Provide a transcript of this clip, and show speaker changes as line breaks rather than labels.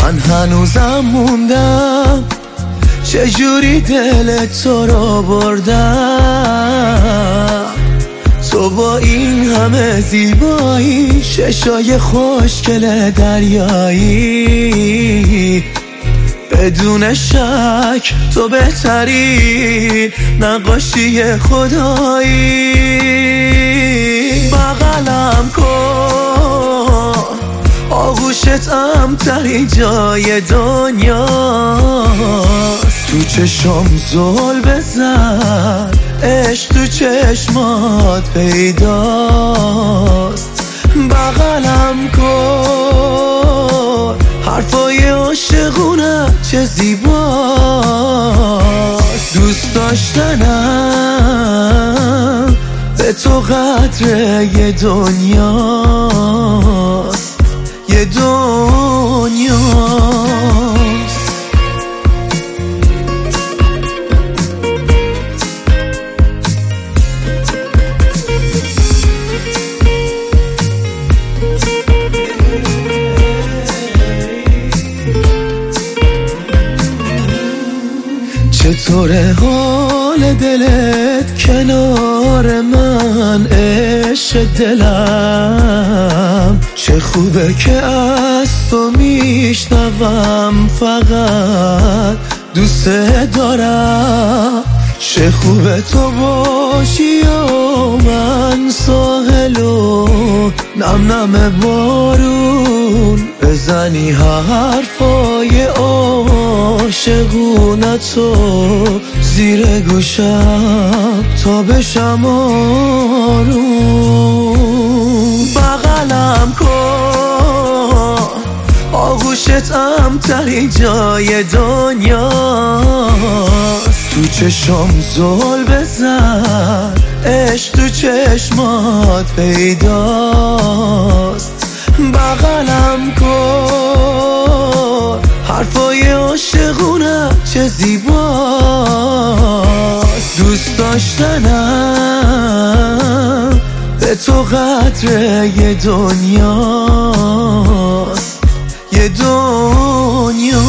من هنوزم موندم چجوری دل تو رو بردم. تو با این همه زیبایی، چشای خوشگل دریایی، بدون شک تو بهترین نقاشی خدایی. بغلم کن، آغوشت امترین جای دنیاست. تو چشم زل بزن، عشق تو چشمات پیداست. بغلم کن، حرفای عاشقونه چه زیباست. دوست داشتنم به تو قدر یه دنیاست، یه دنیاست. چطوره حال دلت کنار من عشق دلم؟ چه خوبه که از تو میشنوم فقط دوست دارم. چه خوبه تو باشی و من ساحل و نم نم بارون بزنی حرفای عاشقونه تو زیر گوشم تا بشم آروم. بغلم کن، آغوشت امترین جای دنیاست. تو چشم زل بزن، عشق تو چشمات پیداست. بغلم کن، حرفای عاشقونه چه زیباست. دوست داشتنم به تو قدر یه دنیاست، یه دنیا.